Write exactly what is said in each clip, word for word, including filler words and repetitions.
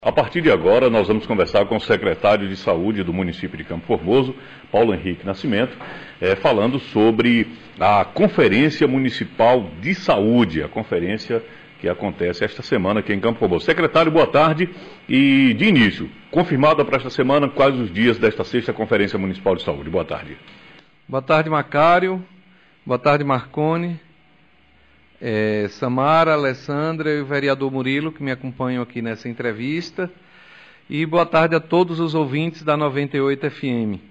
A partir de agora, nós vamos conversar com o secretário de Saúde do município de Campo Formoso, Paulo Henrique Nascimento, é, falando sobre a Conferência Municipal de Saúde, a conferência que acontece esta semana aqui em Campo Formoso. Secretário, boa tarde. E, de início, confirmada para esta semana, quais os dias desta sexta Conferência Municipal de Saúde? Boa tarde. Boa tarde, Macário. Boa tarde, Marconi. É, Samara, Alessandra e o vereador Murilo, que me acompanham aqui nessa entrevista. E boa tarde a todos os ouvintes da noventa e oito F M.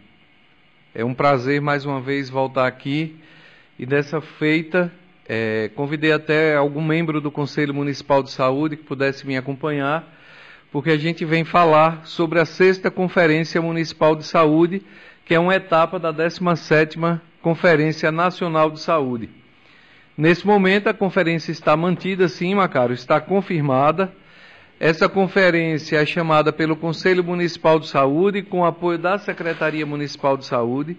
É um prazer mais uma vez voltar aqui e dessa feita é, convidei até algum membro do Conselho Municipal de Saúde que pudesse me acompanhar, porque a gente vem falar sobre a sexta Conferência Municipal de Saúde, que é uma etapa da décima sétima Conferência Nacional de Saúde. Nesse momento, a conferência está mantida, sim, Macário, está confirmada. Essa conferência é chamada pelo Conselho Municipal de Saúde, com apoio da Secretaria Municipal de Saúde,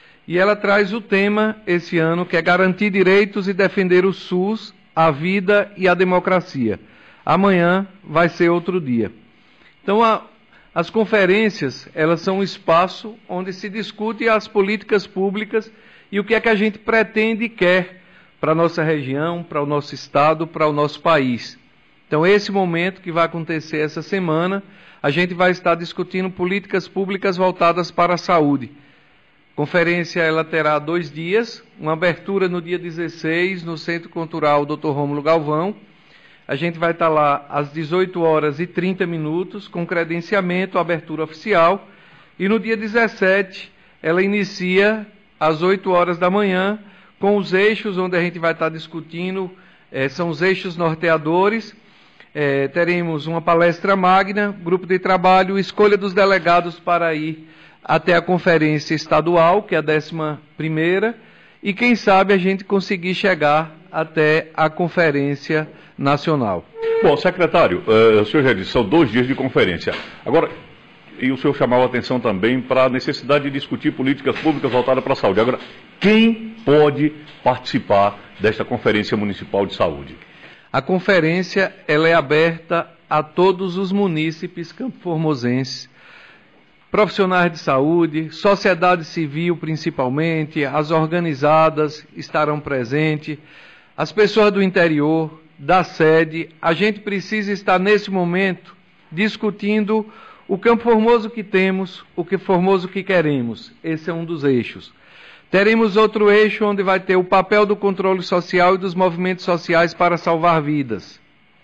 e ela traz o tema, esse ano, que é garantir direitos e defender o SUS, a vida e a democracia. Amanhã vai ser outro dia. Então, a, as conferências, elas são um espaço onde se discute as políticas públicas e o que é que a gente pretende e quer para a nossa região, para o nosso estado, para o nosso país. Então, esse momento que vai acontecer essa semana, a gente vai estar discutindo políticas públicas voltadas para a saúde. A conferência ela terá dois dias, uma abertura no dia dezesseis, no Centro Cultural doutor Rômulo Galvão. A gente vai estar lá às dezoito horas e trinta minutos, com credenciamento, abertura oficial. E no dia dezessete, ela inicia às oito horas da manhã, com os eixos onde a gente vai estar discutindo, eh, são os eixos norteadores. Eh, teremos uma palestra magna, grupo de trabalho, escolha dos delegados para ir até a conferência estadual, que é a décima primeira, e quem sabe a gente conseguir chegar até a conferência nacional. Bom, secretário, uh, o senhor já disse, são dois dias de conferência. Agora, e o senhor chamava a atenção também para a necessidade de discutir políticas públicas voltadas para a saúde. Agora, quem pode participar desta Conferência Municipal de Saúde? A conferência ela é aberta a todos os munícipes campo-formosenses, profissionais de saúde, sociedade civil principalmente, as organizadas estarão presentes, as pessoas do interior, da sede. A gente precisa estar nesse momento discutindo o Campo Formoso que temos, o que Formoso que queremos. Esse é um dos eixos. Teremos outro eixo onde vai ter o papel do controle social e dos movimentos sociais para salvar vidas.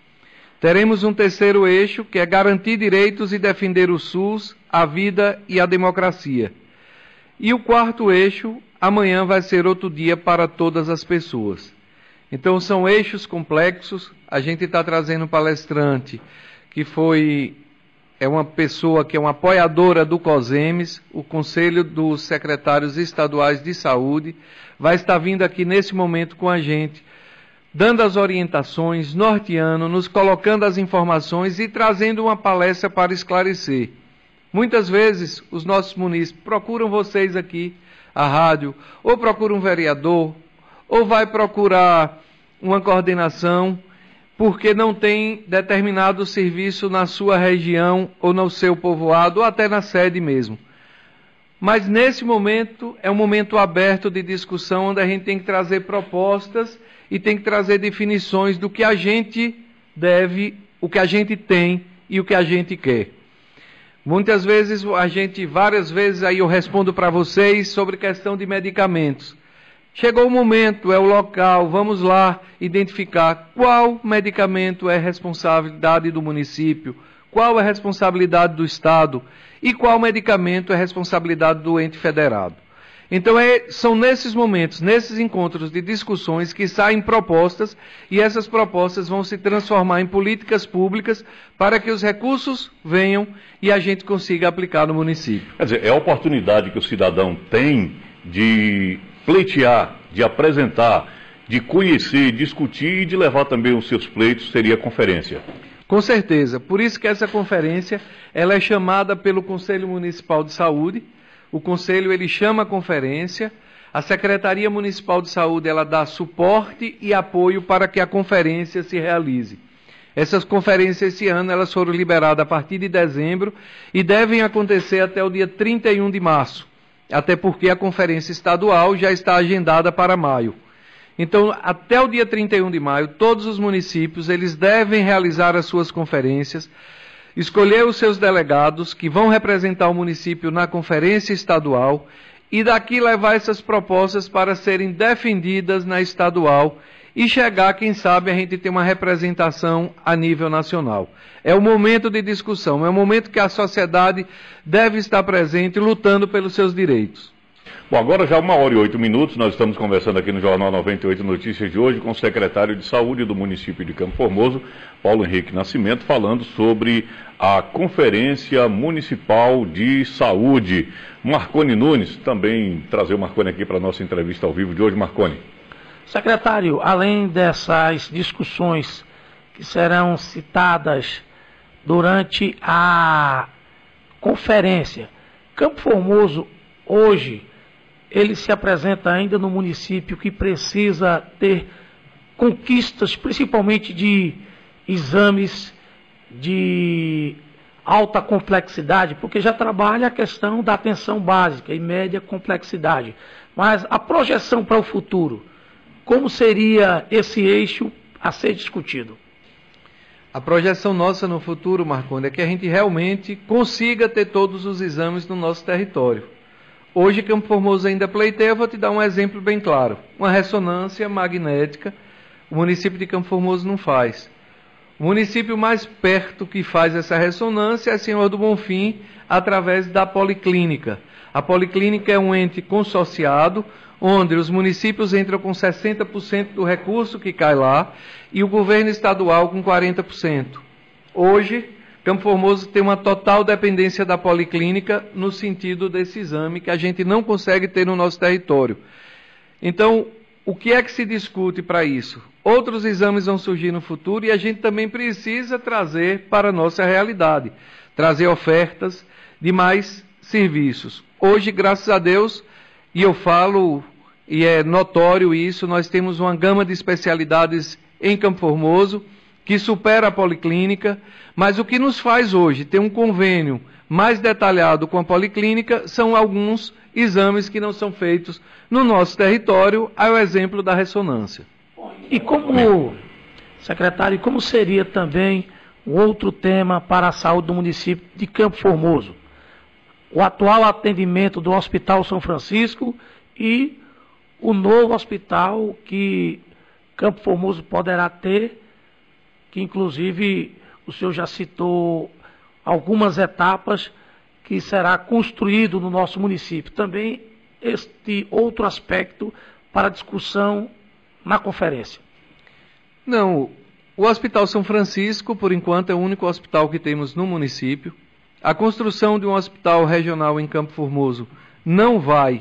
Teremos um terceiro eixo, que é garantir direitos e defender o SUS, a vida e a democracia. E o quarto eixo, amanhã vai ser outro dia para todas as pessoas. Então são eixos complexos. A gente está trazendo um palestrante que foi... é uma pessoa que é uma apoiadora do COSEMES, o Conselho dos Secretários Estaduais de Saúde, vai estar vindo aqui nesse momento com a gente, dando as orientações, norteando, nos colocando as informações e trazendo uma palestra para esclarecer. Muitas vezes os nossos munícipes procuram vocês aqui, a rádio, ou procuram um vereador, ou vai procurar uma coordenação, porque não tem determinado serviço na sua região, ou no seu povoado, ou até na sede mesmo. Mas nesse momento, é um momento aberto de discussão, onde a gente tem que trazer propostas e tem que trazer definições do que a gente deve, o que a gente tem e o que a gente quer. Muitas vezes, a gente, várias vezes, aí eu respondo para vocês sobre questão de medicamentos. Chegou o momento, é o local, vamos lá identificar qual medicamento é responsabilidade do município, qual é a responsabilidade do Estado e qual medicamento é responsabilidade do ente federado. Então é, são nesses momentos, nesses encontros de discussões que saem propostas e essas propostas vão se transformar em políticas públicas para que os recursos venham e a gente consiga aplicar no município. Quer dizer, é a oportunidade que o cidadão tem de pleitear, de apresentar, de conhecer, discutir e de levar também os seus pleitos, seria a conferência. Com certeza. Por isso que essa conferência ela é chamada pelo Conselho Municipal de Saúde. O Conselho ele chama a conferência, a Secretaria Municipal de Saúde ela dá suporte e apoio para que a conferência se realize. Essas conferências esse ano elas foram liberadas a partir de dezembro e devem acontecer até o dia trinta e um de março, até porque a conferência estadual já está agendada para maio. Então, até o dia trinta e um de maio, todos os municípios eles devem realizar as suas conferências, escolher os seus delegados que vão representar o município na conferência estadual e daqui levar essas propostas para serem defendidas na estadual e chegar, quem sabe, a gente ter uma representação a nível nacional. É o momento de discussão, é o momento que a sociedade deve estar presente lutando pelos seus direitos. Bom, agora já uma hora e oito minutos, nós estamos conversando aqui no Jornal noventa e oito Notícias de hoje com o secretário de Saúde do município de Campo Formoso, Paulo Henrique Nascimento, falando sobre a Conferência Municipal de Saúde. Marconi Nunes, também trazer o Marconi aqui para a nossa entrevista ao vivo de hoje. Marconi. Secretário, além dessas discussões que serão citadas durante a conferência, Campo Formoso, hoje, ele se apresenta ainda no município que precisa ter conquistas, principalmente de exames de alta complexidade, porque já trabalha a questão da atenção básica e média complexidade. Mas a projeção para o futuro, como seria esse eixo a ser discutido? A projeção nossa no futuro, Marconi, é que a gente realmente consiga ter todos os exames no nosso território. Hoje, Campo Formoso ainda pleiteia, eu vou te dar um exemplo bem claro. Uma ressonância magnética, o município de Campo Formoso não faz. O município mais perto que faz essa ressonância é Senhor do Bonfim, através da Policlínica. A Policlínica é um ente consorciado, onde os municípios entram com sessenta por cento do recurso que cai lá e o governo estadual com quarenta por cento. Hoje, Campo Formoso tem uma total dependência da Policlínica no sentido desse exame que a gente não consegue ter no nosso território. Então, o que é que se discute para isso? Outros exames vão surgir no futuro e a gente também precisa trazer para a nossa realidade, trazer ofertas de mais serviços. Hoje, graças a Deus, e eu falo, e é notório isso, nós temos uma gama de especialidades em Campo Formoso, que supera a Policlínica, mas o que nos faz hoje ter um convênio mais detalhado com a Policlínica são alguns exames que não são feitos no nosso território, ao exemplo da ressonância. E como, secretário, como seria também um outro tema para a saúde do município de Campo Formoso? O atual atendimento do Hospital São Francisco e o novo hospital que Campo Formoso poderá ter, que inclusive o senhor já citou algumas etapas que será construído no nosso município. Também este outro aspecto para discussão na conferência. Não, o Hospital São Francisco, por enquanto, é o único hospital que temos no município. A construção de um hospital regional em Campo Formoso não vai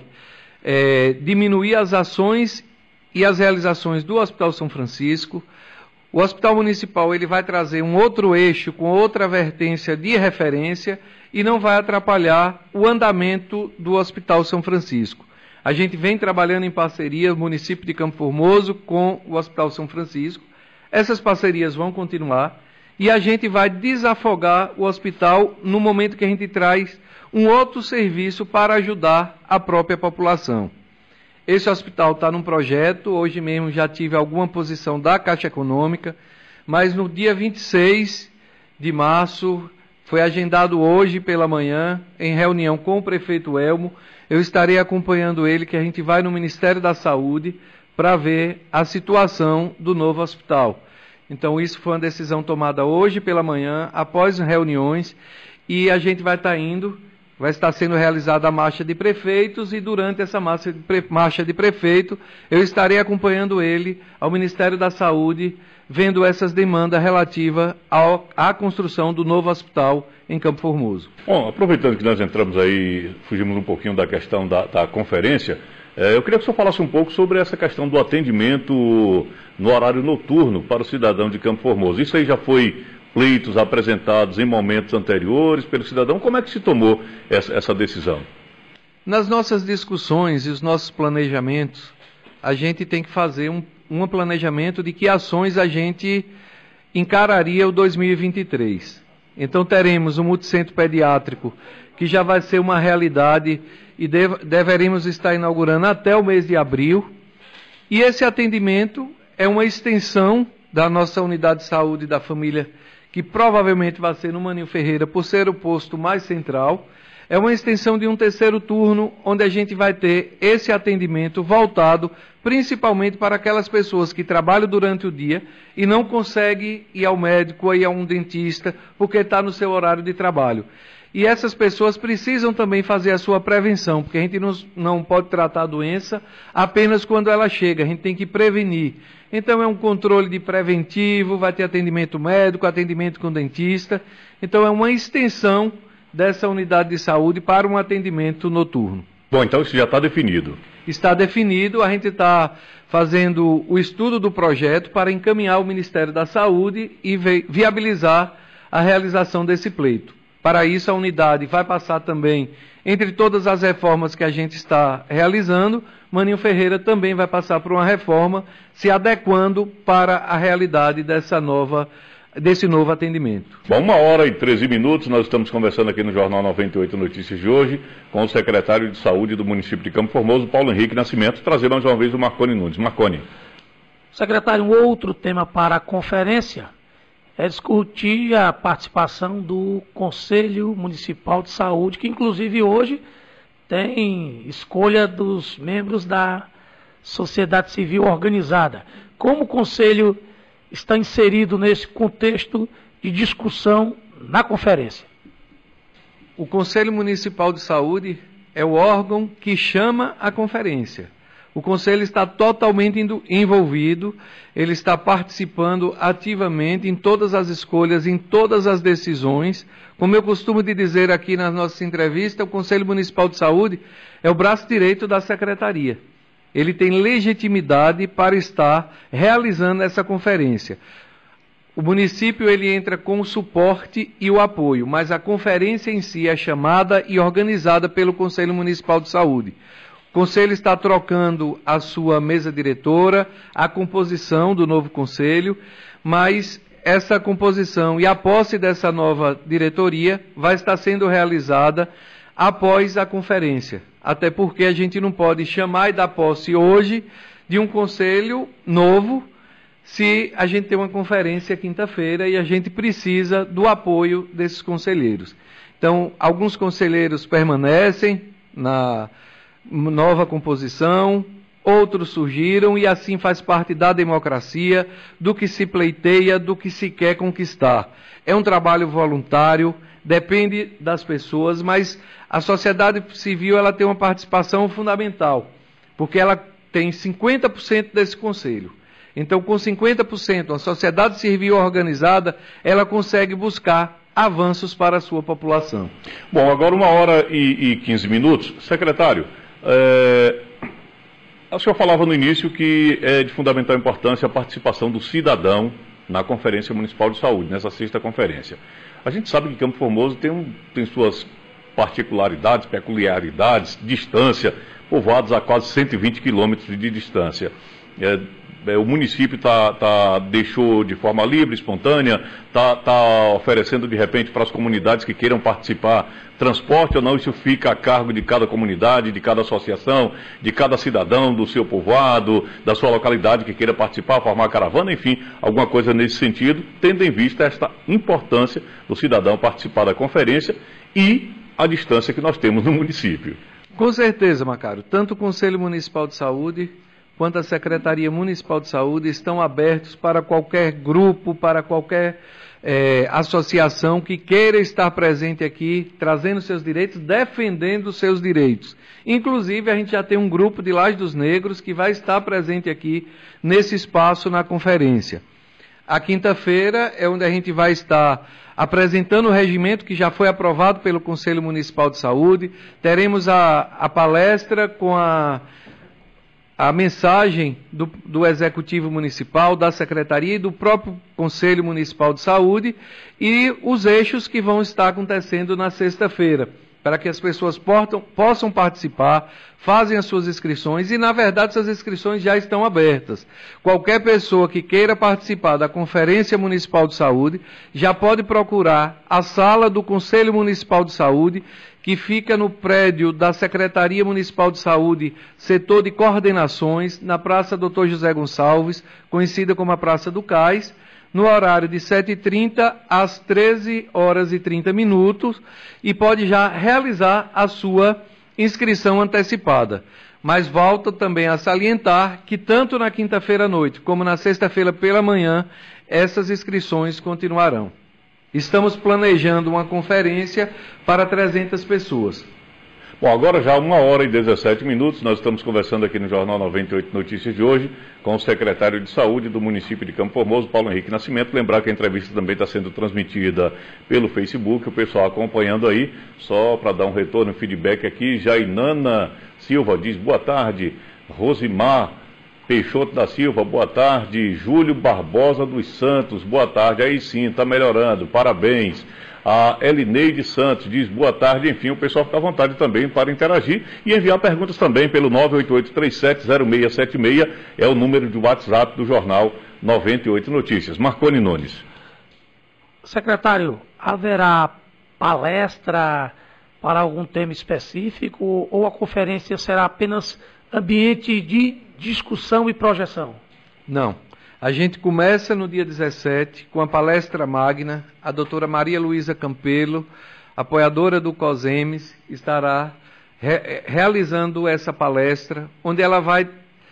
é, diminuir as ações e as realizações do Hospital São Francisco. O Hospital Municipal ele vai trazer um outro eixo com outra vertência de referência e não vai atrapalhar o andamento do Hospital São Francisco. A gente vem trabalhando em parceria, o município de Campo Formoso com o Hospital São Francisco. Essas parcerias vão continuar e a gente vai desafogar o hospital no momento que a gente traz um outro serviço para ajudar a própria população. Esse hospital está num projeto, hoje mesmo já tive alguma posição da Caixa Econômica, mas no dia vinte e seis de março, foi agendado hoje pela manhã, em reunião com o prefeito Elmo, eu estarei acompanhando ele, que a gente vai no Ministério da Saúde para ver a situação do novo hospital. Então isso foi uma decisão tomada hoje pela manhã, após reuniões, e a gente vai estar indo, vai estar sendo realizada a marcha de prefeitos, e durante essa marcha de, pre, marcha de prefeito, eu estarei acompanhando ele ao Ministério da Saúde, vendo essas demandas relativas ao, à construção do novo hospital em Campo Formoso. Bom, aproveitando que nós entramos aí, fugimos um pouquinho da questão da, da conferência, é, eu queria que o senhor falasse um pouco sobre essa questão do atendimento no horário noturno para o cidadão de Campo Formoso. Isso aí já foi pleitos apresentados em momentos anteriores pelo cidadão. Como é que se tomou essa, essa decisão? Nas nossas discussões e os nossos planejamentos, a gente tem que fazer um, um planejamento de que ações a gente encararia o dois mil e vinte e três. Então teremos um multicentro pediátrico que já vai ser uma realidade e deve, deveremos estar inaugurando até o mês de abril. E esse atendimento é uma extensão da nossa unidade de saúde da família, que provavelmente vai ser no Maninho Ferreira, por ser o posto mais central. É uma extensão de um terceiro turno, onde a gente vai ter esse atendimento voltado principalmente para aquelas pessoas que trabalham durante o dia e não conseguem ir ao médico ou ir a um dentista porque está no seu horário de trabalho. E essas pessoas precisam também fazer a sua prevenção, porque a gente não, não pode tratar a doença apenas quando ela chega, a gente tem que prevenir. Então é um controle de preventivo, vai ter atendimento médico, atendimento com dentista. Então é uma extensão dessa unidade de saúde para um atendimento noturno. Bom, então isso já está definido. Está definido, a gente está fazendo o estudo do projeto para encaminhar ao Ministério da Saúde e viabilizar a realização desse pleito. Para isso, a unidade vai passar também, entre todas as reformas que a gente está realizando, Maninho Ferreira também vai passar por uma reforma, se adequando para a realidade dessa nova, desse novo atendimento. Bom, uma hora e treze minutos, nós estamos conversando aqui no Jornal noventa e oito Notícias de hoje, com o secretário de Saúde do município de Campo Formoso, Paulo Henrique Nascimento, trazendo mais uma vez o Marconi Nunes. Marconi. Secretário, um outro tema para a conferência é discutir a participação do Conselho Municipal de Saúde, que inclusive hoje tem escolha dos membros da sociedade civil organizada. Como o Conselho está inserido nesse contexto de discussão na conferência? O Conselho Municipal de Saúde é o órgão que chama a conferência. O Conselho está totalmente envolvido, ele está participando ativamente em todas as escolhas, em todas as decisões. Como eu costumo de dizer aqui nas nossas entrevistas, o Conselho Municipal de Saúde é o braço direito da Secretaria. Ele tem legitimidade para estar realizando essa conferência. O município ele entra com o suporte e o apoio, mas a conferência em si é chamada e organizada pelo Conselho Municipal de Saúde. O Conselho está trocando a sua mesa diretora, a composição do novo Conselho, mas essa composição e a posse dessa nova diretoria vai estar sendo realizada após a conferência. Até porque a gente não pode chamar e dar posse hoje de um Conselho novo, se a gente tem uma conferência quinta-feira e a gente precisa do apoio desses conselheiros. Então, alguns conselheiros permanecem na nova composição, outros surgiram e assim faz parte da democracia, do que se pleiteia, do que se quer conquistar. É um trabalho voluntário, depende das pessoas, mas a sociedade civil ela tem uma participação fundamental, porque ela tem cinquenta por cento desse conselho. Então, com cinquenta por cento, a sociedade civil organizada, ela consegue buscar avanços para a sua população. Bom, agora uma hora e quinze minutos. Secretário, É, o senhor falava no início que é de fundamental importância a participação do cidadão na Conferência Municipal de Saúde, nessa sexta conferência. A gente sabe que Campo Formoso tem, um, tem suas particularidades, peculiaridades, distância, povoados a quase cento e vinte quilômetros de distância. É, é, o município tá, tá, deixou de forma livre, espontânea, está tá oferecendo de repente para as comunidades que queiram participar transporte ou não, isso fica a cargo de cada comunidade, de cada associação, de cada cidadão do seu povoado, da sua localidade que queira participar, formar caravana, enfim, alguma coisa nesse sentido, tendo em vista esta importância do cidadão participar da conferência e a distância que nós temos no município. Com certeza, Macário, tanto o Conselho Municipal de Saúde quanto a Secretaria Municipal de Saúde estão abertos para qualquer grupo, para qualquer é, associação que queira estar presente aqui, trazendo seus direitos, defendendo os seus direitos. Inclusive, a gente já tem um grupo de Laje dos Negros que vai estar presente aqui nesse espaço na conferência. A quinta-feira é onde a gente vai estar apresentando o regimento que já foi aprovado pelo Conselho Municipal de Saúde. Teremos a, a palestra com a a mensagem do, do Executivo Municipal, da Secretaria e do próprio Conselho Municipal de Saúde e os eixos que vão estar acontecendo na sexta-feira. para que as pessoas portam, possam participar, fazem as suas inscrições e, na verdade, essas inscrições já estão abertas. Qualquer pessoa que queira participar da Conferência Municipal de Saúde já pode procurar a sala do Conselho Municipal de Saúde, que fica no prédio da Secretaria Municipal de Saúde, setor de coordenações, na Praça doutor José Gonçalves, conhecida como a Praça do Cais, no horário de sete e trinta às treze horas e trinta minutos, e pode já realizar a sua inscrição antecipada. Mas volto também a salientar que tanto na quinta-feira à noite como na sexta-feira pela manhã, essas inscrições continuarão. Estamos planejando uma conferência para trezentas pessoas. Bom, agora já uma hora e dezessete minutos, nós estamos conversando aqui no Jornal noventa e oito Notícias de hoje com o secretário de Saúde do município de Campo Formoso, Paulo Henrique Nascimento. Lembrar que a entrevista também está sendo transmitida pelo Facebook, o pessoal acompanhando aí, só para dar um retorno, feedback aqui. Jainana Silva diz boa tarde, Rosimar Peixoto da Silva, boa tarde, Júlio Barbosa dos Santos, boa tarde, aí sim, está melhorando, parabéns. A Elineide Santos diz boa tarde, enfim, o pessoal fica à vontade também para interagir e enviar perguntas também pelo nove oito oito três sete zero seis sete seis, é o número de WhatsApp do Jornal noventa e oito Notícias. Marconi Nunes. Secretário, haverá palestra para algum tema específico ou a conferência será apenas ambiente de discussão e projeção? Não. A gente começa no dia dezessete com a palestra magna. A doutora Maria Luísa Campelo, apoiadora do COSEMES, estará re realizando essa palestra, onde ela vai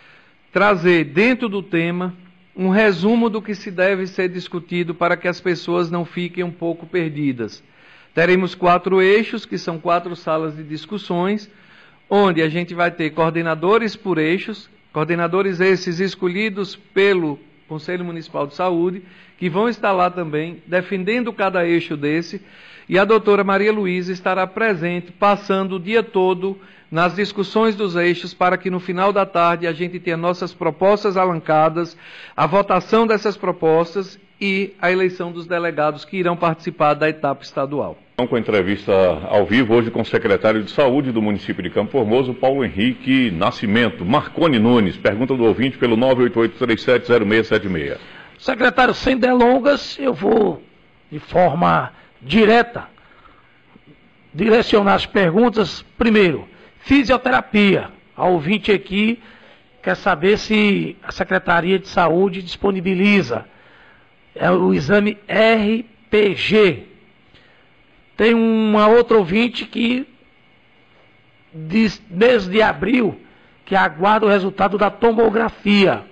trazer dentro do tema um resumo do que se deve ser discutido para que as pessoas não fiquem um pouco perdidas. Teremos quatro eixos, que são quatro salas de discussões, onde a gente vai ter coordenadores por eixos, coordenadores esses escolhidos pelo Conselho Municipal de Saúde, que vão estar lá também, defendendo cada eixo desse, e a doutora Maria Luísa estará presente, passando o dia todo nas discussões dos eixos, para que no final da tarde a gente tenha nossas propostas alancadas, a votação dessas propostas e a eleição dos delegados que irão participar da etapa estadual. Com a entrevista ao vivo hoje com o secretário de Saúde do município de Campo Formoso, Paulo Henrique Nascimento. Marconi Nunes, pergunta do ouvinte pelo nove oito oito três sete zero seis sete seis. Secretário, sem delongas, eu vou de forma direta direcionar as perguntas. Primeiro, fisioterapia. A ouvinte aqui quer saber se a Secretaria de Saúde disponibiliza é o exame R P G. Tem uma outra ouvinte que diz, desde abril, que aguarda o resultado da tomografia.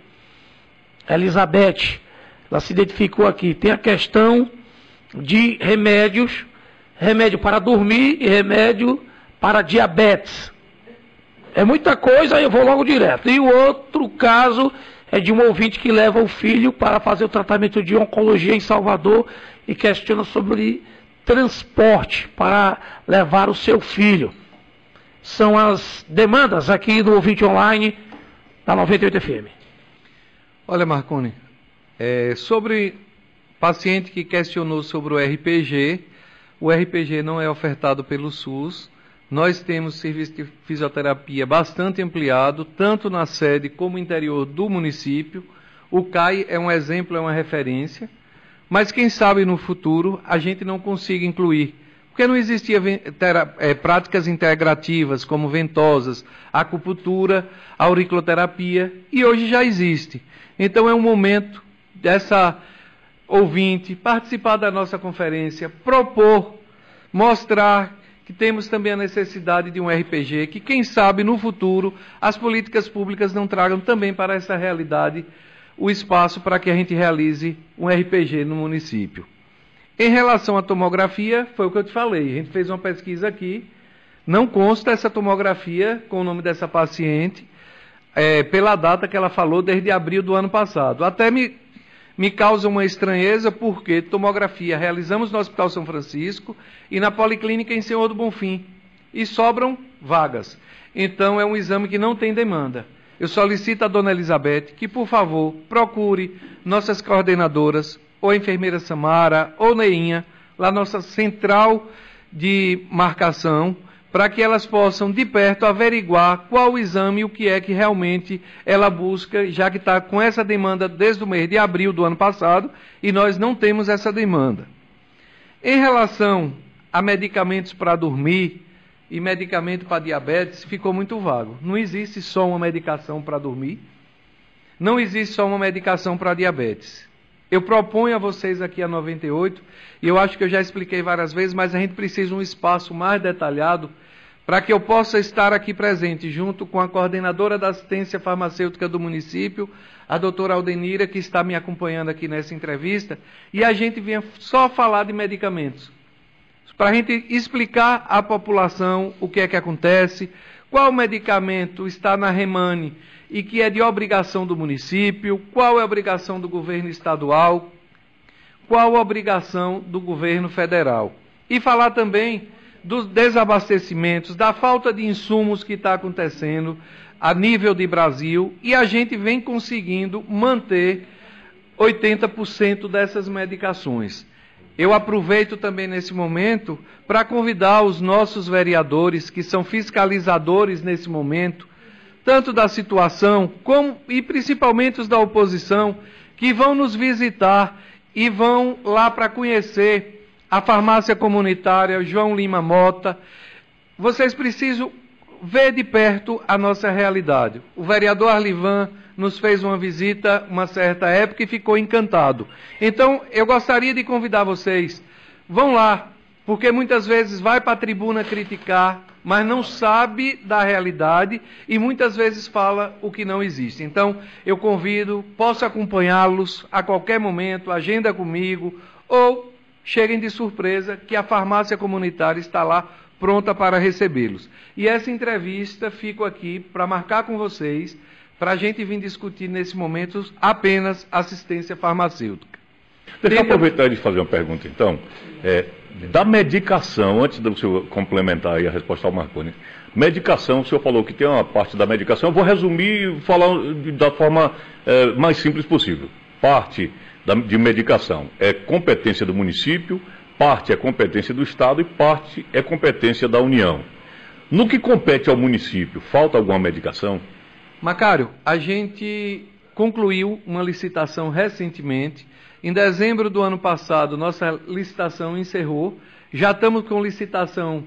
Elizabeth, ela se identificou aqui. Tem a questão de remédios, remédio para dormir e remédio para diabetes. É muita coisa, eu vou logo direto. E o outro caso é de um ouvinte que leva o filho para fazer o tratamento de oncologia em Salvador e questiona sobre transporte para levar o seu filho. São as demandas aqui do ouvinte online da noventa e oito F M. Olha, Marconi, é, sobre paciente que questionou sobre o R P G, o R P G não é ofertado pelo SUS. Nós temos serviço de fisioterapia bastante ampliado, tanto na sede como no interior do município. O C A I é um exemplo, é uma referência. Mas quem sabe no futuro a gente não consiga incluir. Porque não existia é, práticas integrativas como ventosas, acupuntura, auriculoterapia, e hoje já existe. Então é um momento dessa ouvinte participar da nossa conferência, propor, mostrar que temos também a necessidade de um R P G, que quem sabe no futuro as políticas públicas não tragam também para essa realidade o espaço para que a gente realize um R P G no município. Em relação à tomografia, foi o que eu te falei, a gente fez uma pesquisa aqui, não consta essa tomografia com o nome dessa paciente, é, pela data que ela falou, desde abril do ano passado. Até me, me causa uma estranheza, porque tomografia realizamos no Hospital São Francisco e na Policlínica em Senhor do Bonfim, e sobram vagas. Então é um exame que não tem demanda. Eu solicito à dona Elizabeth que, por favor, procure nossas coordenadoras, ou a enfermeira Samara, ou Neinha, lá nossa central de marcação, para que elas possam, de perto, averiguar qual o exame e o que é que realmente ela busca, já que está com essa demanda desde o mês de abril do ano passado, e nós não temos essa demanda. Em relação a medicamentos para dormir e medicamento para diabetes, ficou muito vago. Não existe só uma medicação para dormir, não existe só uma medicação para diabetes. Eu proponho a vocês aqui a noventa e oito, e eu acho que eu já expliquei várias vezes, mas a gente precisa de um espaço mais detalhado para que eu possa estar aqui presente, junto com a coordenadora da assistência farmacêutica do município, a doutora Aldenira, que está me acompanhando aqui nessa entrevista, e a gente venha só falar de medicamentos, para a gente explicar à população o que é que acontece, qual medicamento está na Remane e que é de obrigação do município, qual é a obrigação do governo estadual, qual a obrigação do governo federal. E falar também dos desabastecimentos, da falta de insumos que está acontecendo a nível de Brasil, e a gente vem conseguindo manter oitenta por cento dessas medicações. Eu aproveito também nesse momento para convidar os nossos vereadores, que são fiscalizadores nesse momento, tanto da situação, como, e principalmente os da oposição, que vão nos visitar e vão lá para conhecer a farmácia comunitária João Lima Mota. Vocês precisam ver de perto a nossa realidade. O vereador Arlivan nos fez uma visita uma certa época e ficou encantado. Então, eu gostaria de convidar vocês, vão lá, porque muitas vezes vai para a tribuna criticar, mas não sabe da realidade e muitas vezes fala o que não existe. Então, eu convido, posso acompanhá-los a qualquer momento, agenda comigo, ou cheguem de surpresa que a farmácia comunitária está lá pronta para recebê-los. E essa entrevista fico aqui para marcar com vocês, para a gente vir discutir nesse momento apenas assistência farmacêutica. Deixa eu aproveitar de fazer uma pergunta, então. É, da medicação, antes do senhor complementar aí a resposta ao Marconi, medicação, o senhor falou que tem uma parte da medicação, eu vou resumir e falar da forma é, mais simples possível. Parte da, de medicação é competência do município, parte é competência do Estado e parte é competência da União. No que compete ao município, falta alguma medicação? Macário, a gente concluiu uma licitação recentemente. Em dezembro do ano passado, nossa licitação encerrou. Já estamos com licitação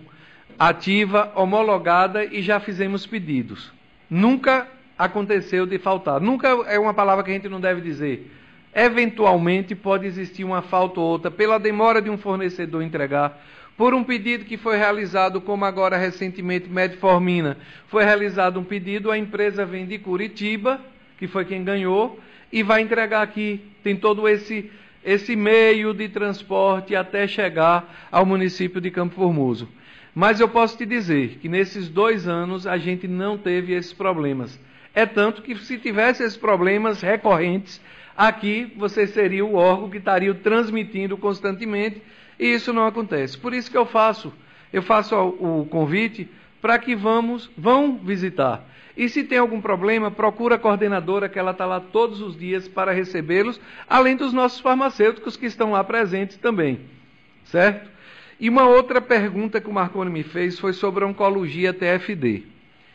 ativa, homologada e já fizemos pedidos. Nunca aconteceu de faltar. Nunca é uma palavra que a gente não deve dizer. Eventualmente pode existir uma falta ou outra pela demora de um fornecedor entregar, por um pedido que foi realizado, como agora recentemente Metformina, foi realizado um pedido, a empresa vem de Curitiba, que foi quem ganhou, e vai entregar aqui. Tem todo esse, esse meio de transporte até chegar ao município de Campo Formoso. Mas eu posso te dizer que nesses dois anos a gente não teve esses problemas. É tanto que se tivesse esses problemas recorrentes, aqui você seria o órgão que estaria transmitindo constantemente, e isso não acontece. Por isso que eu faço, eu faço o convite para que vamos, vão visitar. E se tem algum problema, procura a coordenadora, que ela está lá todos os dias para recebê-los, além dos nossos farmacêuticos que estão lá presentes também, certo? E uma outra pergunta que o Marconi me fez foi sobre a oncologia T F D.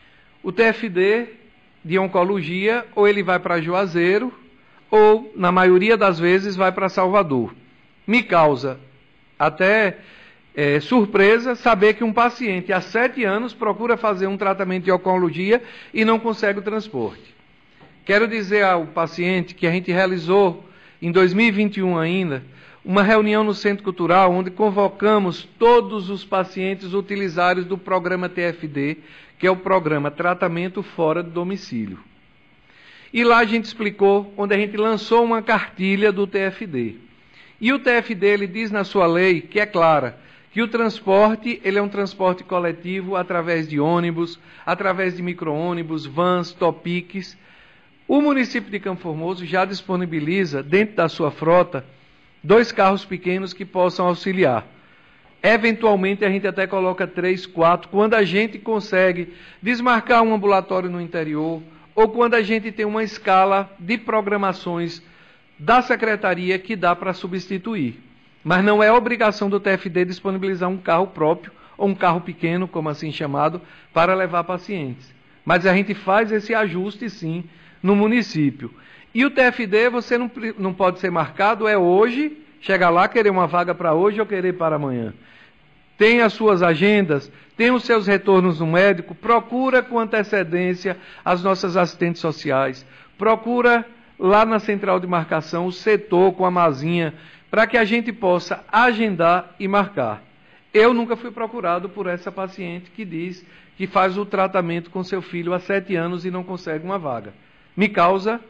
O T F D de oncologia, ou ele vai para Juazeiro, ou, na maioria das vezes, vai para Salvador. Me causa até é, surpresa saber que um paciente há sete anos procura fazer um tratamento de oncologia e não consegue o transporte. Quero dizer ao paciente que a gente realizou, em dois mil e vinte e um ainda, uma reunião no Centro Cultural, onde convocamos todos os pacientes utilizários do programa T F D, que é o programa Tratamento Fora do Domicílio. E lá a gente explicou, onde a gente lançou uma cartilha do T F D. E o T F D, ele diz na sua lei, que é clara, que o transporte, ele é um transporte coletivo através de ônibus, através de micro-ônibus, vans, topiques. O município de Campo Formoso já disponibiliza, dentro da sua frota, dois carros pequenos que possam auxiliar. Eventualmente a gente até coloca três, quatro, quando a gente consegue desmarcar um ambulatório no interior, ou quando a gente tem uma escala de programações da secretaria que dá para substituir. Mas não é obrigação do T F D disponibilizar um carro próprio ou um carro pequeno, como assim chamado, para levar pacientes. Mas a gente faz esse ajuste, sim, no município. E o T F D, você não, não pode ser marcado, é hoje, chegar lá, querer uma vaga para hoje ou querer para amanhã. Tem as suas agendas, tem os seus retornos no médico, procura com antecedência as nossas assistentes sociais, procura lá na central de marcação o setor com a mazinha, para que a gente possa agendar e marcar. Eu nunca fui procurado por essa paciente que diz que faz o tratamento com seu filho há sete anos e não consegue uma vaga. Me causa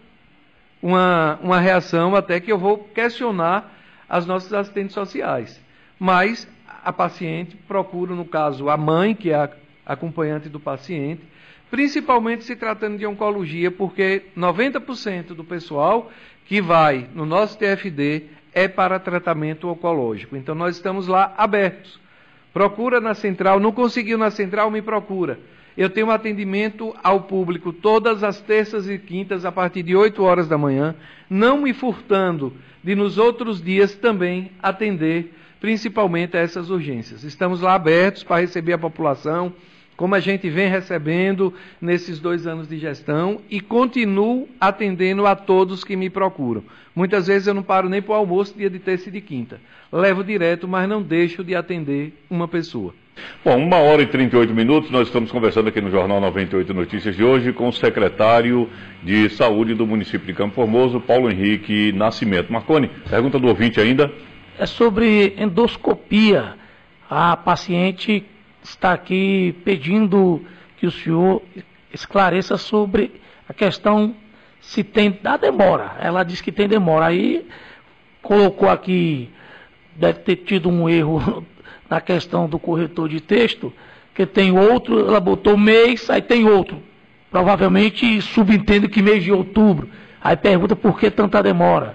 uma, uma reação até que eu vou questionar as nossas assistentes sociais. Mas a paciente procura, no caso, a mãe, que é a acompanhante do paciente, principalmente se tratando de oncologia, porque noventa por cento do pessoal que vai no nosso T F D é para tratamento oncológico. Então, nós estamos lá abertos. Procura na central, não conseguiu na central, me procura. Eu tenho um atendimento ao público todas as terças e quintas, a partir de oito horas da manhã, não me furtando de nos outros dias também atender, principalmente a essas urgências. Estamos lá abertos para receber a população, como a gente vem recebendo nesses dois anos de gestão, e continuo atendendo a todos que me procuram. Muitas vezes eu não paro nem para o almoço, dia de terça e de quinta. Levo direto, mas não deixo de atender uma pessoa. Bom, uma hora e trinta e oito minutos, nós estamos conversando aqui no Jornal noventa e oito Notícias de hoje com o secretário de Saúde do município de Campo Formoso, Paulo Henrique Nascimento. Marconi, pergunta do ouvinte ainda? É sobre endoscopia. A paciente está aqui pedindo que o senhor esclareça sobre a questão se tem da demora. Ela diz que tem demora. Aí colocou aqui, deve ter tido um erro na questão do corretor de texto, que tem outro, ela botou mês, aí tem outro. Provavelmente subentende que mês de outubro. Aí pergunta por que tanta demora.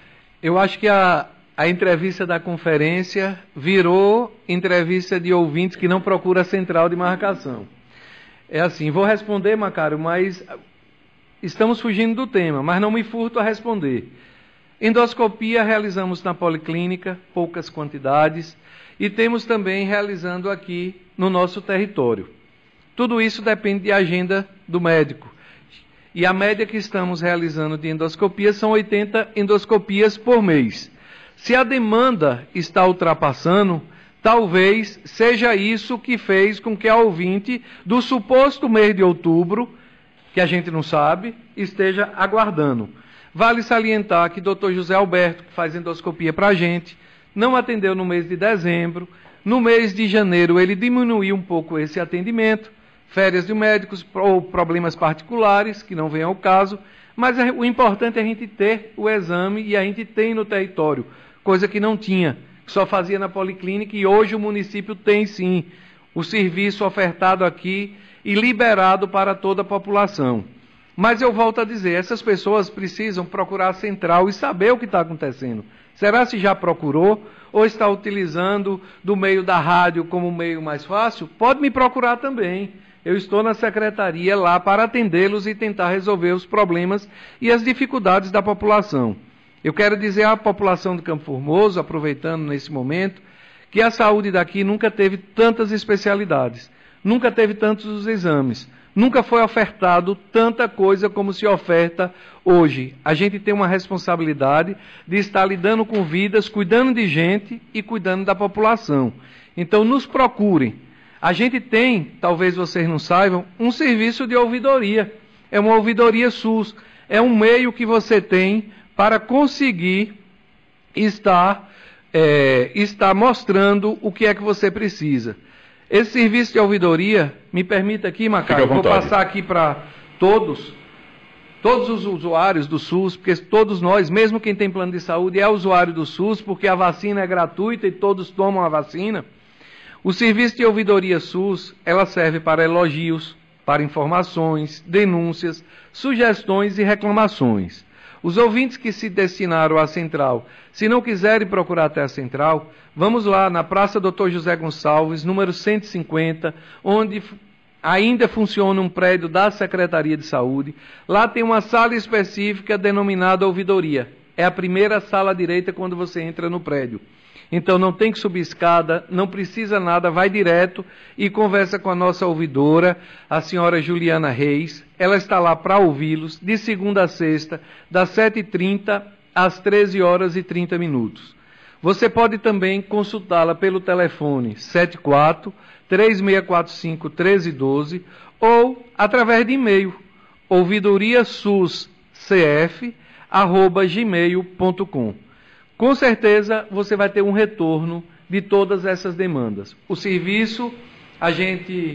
Eu acho que a, a entrevista da conferência virou entrevista de ouvintes que não procura a central de marcação. É assim, vou responder, Macário, mas estamos fugindo do tema, mas não me furto a responder. Endoscopia realizamos na policlínica, poucas quantidades, e temos também realizando aqui no nosso território. Tudo isso depende de agenda do médico. E a média que estamos realizando de endoscopia são oitenta endoscopias por mês. Se a demanda está ultrapassando, talvez seja isso que fez com que a ouvinte do suposto mês de outubro, que a gente não sabe, esteja aguardando. Vale salientar que doutor José Alberto, que faz endoscopia para a gente, não atendeu no mês de dezembro. No mês de janeiro ele diminuiu um pouco esse atendimento, férias de médicos ou problemas particulares, que não vem ao caso, mas o importante é a gente ter o exame e a gente tem no território, coisa que não tinha, que só fazia na policlínica, e hoje o município tem sim o serviço ofertado aqui e liberado para toda a população. Mas eu volto a dizer, essas pessoas precisam procurar a central e saber o que está acontecendo. Será se já procurou ou está utilizando do meio da rádio como meio mais fácil? Pode me procurar também. Eu estou na secretaria lá para atendê-los e tentar resolver os problemas e as dificuldades da população. Eu quero dizer à população de Campo Formoso, aproveitando nesse momento, que a saúde daqui nunca teve tantas especialidades, nunca teve tantos exames. Nunca foi ofertado tanta coisa como se oferta hoje. A gente tem uma responsabilidade de estar lidando com vidas, cuidando de gente e cuidando da população. Então, nos procurem. A gente tem, talvez vocês não saibam, um serviço de ouvidoria. É uma ouvidoria SUS. É um meio que você tem para conseguir estar, é, estar mostrando o que é que você precisa. Esse serviço de ouvidoria, me permita aqui, Macário, vou passar aqui para todos, todos os usuários do SUS, porque todos nós, mesmo quem tem plano de saúde, é usuário do SUS, porque a vacina é gratuita e todos tomam a vacina. O serviço de ouvidoria SUS, ela serve para elogios, para informações, denúncias, sugestões e reclamações. Os ouvintes que se destinaram à central, se não quiserem procurar até a central, vamos lá na Praça doutor José Gonçalves, número cento e cinquenta, onde ainda funciona um prédio da Secretaria de Saúde. Lá tem uma sala específica denominada ouvidoria. É a primeira sala à direita quando você entra no prédio. Então não tem que subir escada, não precisa nada, vai direto e conversa com a nossa ouvidora, a senhora Juliana Reis. Ela está lá para ouvi-los de segunda a sexta, das sete e trinta às treze horas e trinta minutos. Você pode também consultá-la pelo telefone sete quatro, três seis quatro cinco, um três um dois ou através de e-mail ouvidoria sus c f arroba gmail ponto com. Com certeza você vai ter um retorno de todas essas demandas. O serviço, a gente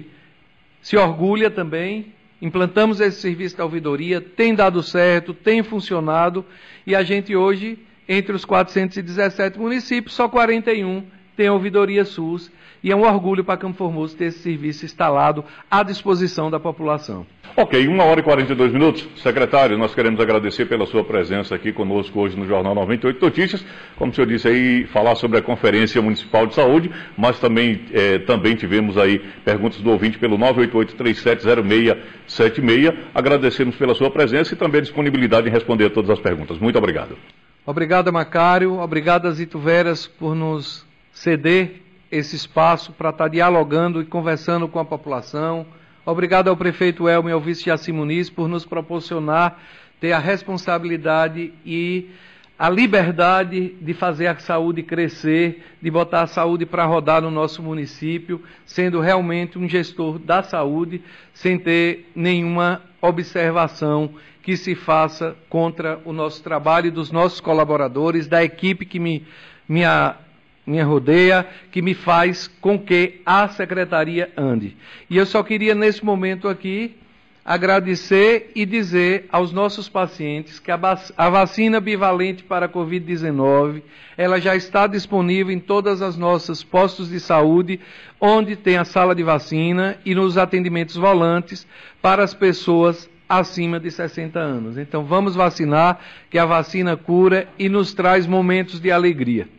se orgulha também, implantamos esse serviço da ouvidoria, tem dado certo, tem funcionado, e a gente hoje, entre os quatrocentos e dezessete municípios, só quarenta e um tem ouvidoria SUS, e é um orgulho para Campo Formoso ter esse serviço instalado à disposição da população. Ok, uma hora e quarenta e dois minutos. Secretário, nós queremos agradecer pela sua presença aqui conosco hoje no Jornal noventa e oito Notícias. Como o senhor disse aí, falar sobre a Conferência Municipal de Saúde, mas também, eh, também tivemos aí perguntas do ouvinte pelo nove oito oito, três sete zero seis sete seis. Agradecemos pela sua presença e também a disponibilidade em responder a todas as perguntas. Muito obrigado. Obrigado, Macário. Obrigado, Zito Veras, por nos ceder esse espaço para estar dialogando e conversando com a população. Obrigado ao prefeito Elmer e ao vice Jaci Muniz por nos proporcionar ter a responsabilidade e a liberdade de fazer a saúde crescer, de botar a saúde para rodar no nosso município, sendo realmente um gestor da saúde, sem ter nenhuma observação que se faça contra o nosso trabalho e dos nossos colaboradores, da equipe que me, me a, me rodeia, que me faz com que a secretaria ande. E eu só queria, nesse momento aqui, agradecer e dizer aos nossos pacientes que a, a vacina bivalente para a covid dezenove, ela já está disponível em todas as nossas postos de saúde, onde tem a sala de vacina e nos atendimentos volantes para as pessoas acima de sessenta anos. Então vamos vacinar, que a vacina cura e nos traz momentos de alegria.